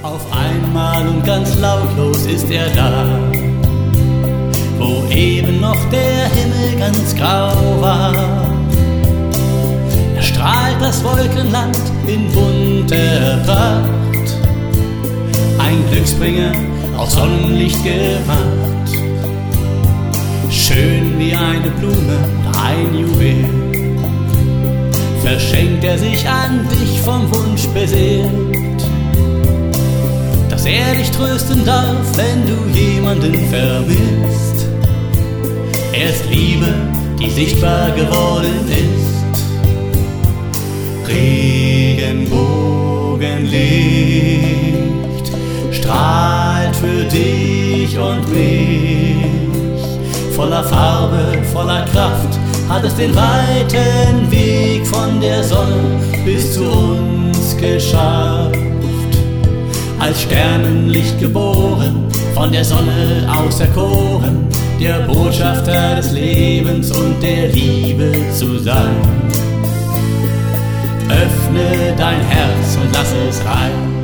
Auf einmal und ganz lautlos ist er da, wo eben noch der Himmel ganz grau war. Er strahlt das Wolkenland in bunter Pracht, ein Glücksbringer aus Sonnenlicht gemacht. Schön wie eine Blume, ein Juwel, verschenkt er sich an dich vom Wunsch beseelt, dass er dich trösten darf, wenn du jemanden vermisst. Er ist Liebe, die sichtbar geworden ist. Regenbogenlicht strahlt für dich und mich. Voller Farbe, voller Kraft hat es den weiten Weg von der Sonne bis zu uns geschafft. Als Sternenlicht geboren, von der Sonne auserkoren, der Botschafter des Lebens und der Liebe zu sein. Öffne dein Herz und lass es rein.